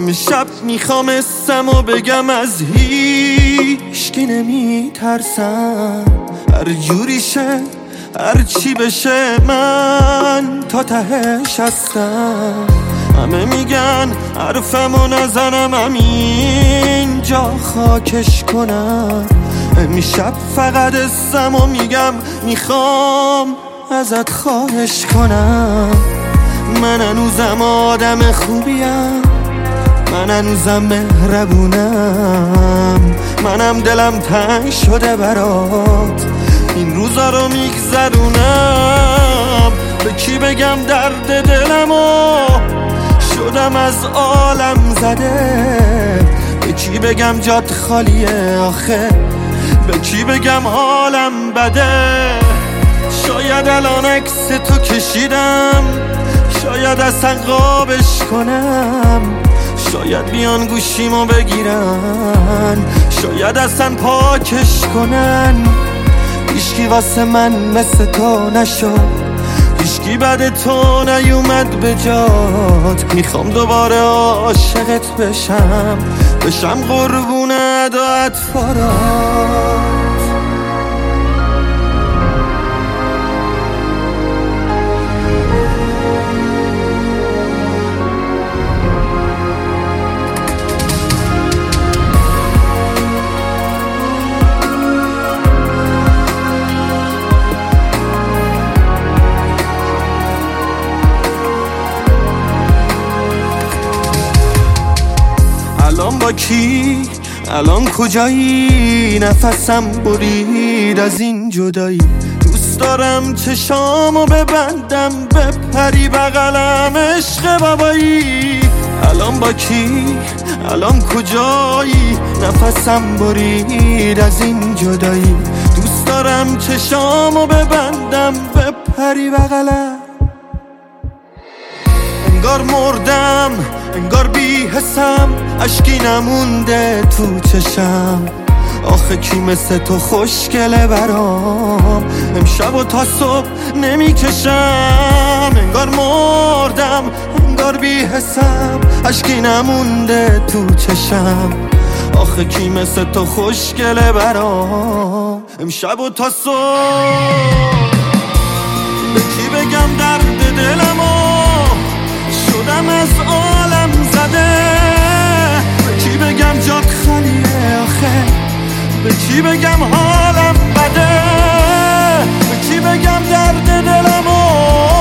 امشب میخوام اسمو بگم از هیچ کی نمیترسم، هر جوری شه هر چی بشه من تا تهش هستم. همه میگن حرفمو نزنم همینجا خاکش کنم، امشب فقط اسمو میگم میخوام ازت خواهش کنم. من هنوزم آدم خوبیم، من هنوزم مهربونم، منم دلم تنگ شده برات این روزا رو میگذرونم. به کی بگم درد دلمو شدم از عالم زده، به کی بگم جات خالیه آخه، به کی بگم حالم بده. شاید الان عکس تو کشیدم، شاید اصلا قابش کنم، شاید بیان گوشیمو بگیرن، شاید اصلا پاکش کنن. هیچکی واسه من مثل تو نشد، هیچکی بعد تو نیومد به جات. میخوام دوباره عاشقت بشم، بشم قربون ادات فارات. الان با کی؟ الان کجایی؟ نفسم برید از این جدایی. دوست دارم چشامو ببندم بپری بغلم عشق بابایی. الان با کی؟ الان کجایی؟ نفسم برید از این جدایی. دوست دارم چشامو ببندم بپری بغلم. انگار مردم، انگار بی حسم، اشکی نمونده تو چشم. آخه کی مثل تو خوشگله برام، امشب و تا صبح نمیکشم. انگار مردم، انگار بی حسم، اشکی نمونده تو چشم. آخه کی مثل تو خوشگله برام، امشب و تا صبح. به کی بگم درد دلمو شدم از عالم زده، به کی بگم جات خالیه آخه، به کی بگم حالم بده، به کی بگم درد دلمو